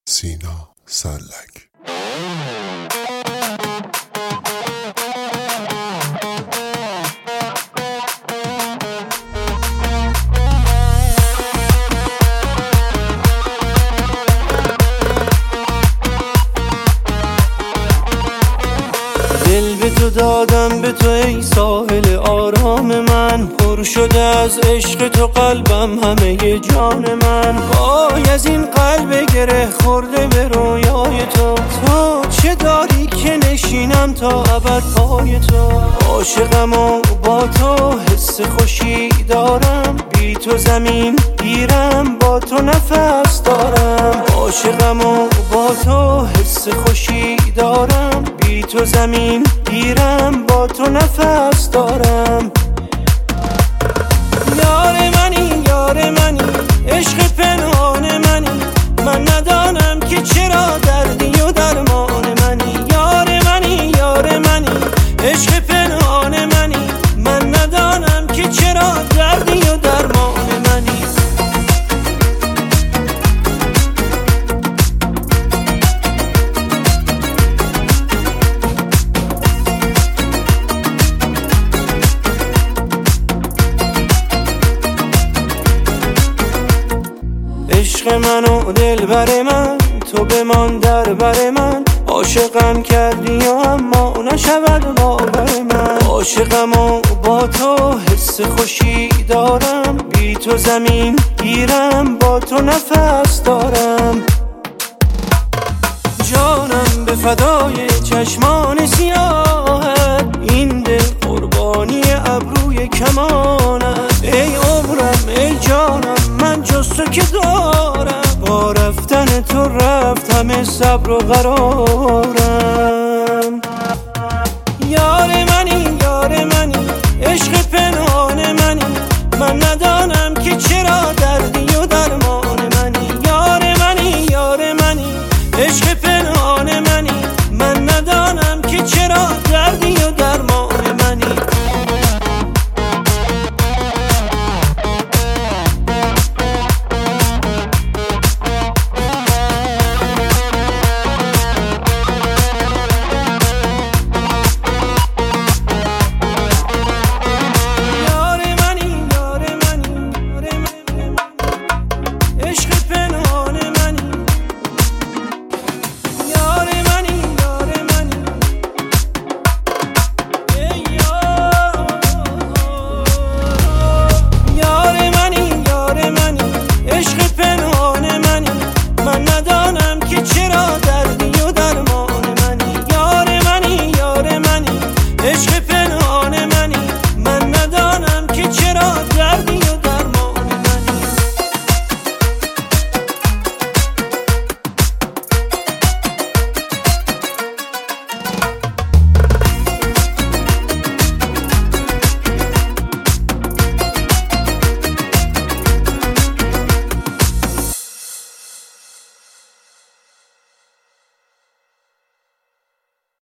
سینا سلک. دل به تو دادم، به تو ای ساحل آرام من، پر شده از عشق تو قلبم، همه جان من. وای از این قلب گره خورده به رویای تو چه داری که نشینم تا ابد پای تو. عاشقم و با تو حس خوشی دارم، بی تو زمین گیرم، با تو نفس دارم. عاشقم و با تو حس خوشی دارم، بی تو زمین گیرم، با تو نفس دارم. یار منی یار منی، عشق پنهان منی، من ندانم که چرا دردی و درمان منی. یار منی یار منی، عشق پنهان منی، من ندانم که چرا دردی و درمان منی. عشق من و دلبر من، تو بمان در بر من. عاشقم کردی و اما نشود باور من. عاشقم و با تو حس خوشی دارم، بی تو زمین گیرم، با تو نفس دارم. جانم به فدای چشمان سیاهت، این دل قربانی ابروی کمانت. ای عمرم ای جانم، من جز تو که دارم، با رفتن تو رفت همه صبر و قرارم. یار منی یار منی، عشق پنهان منی، من ندانم که چرا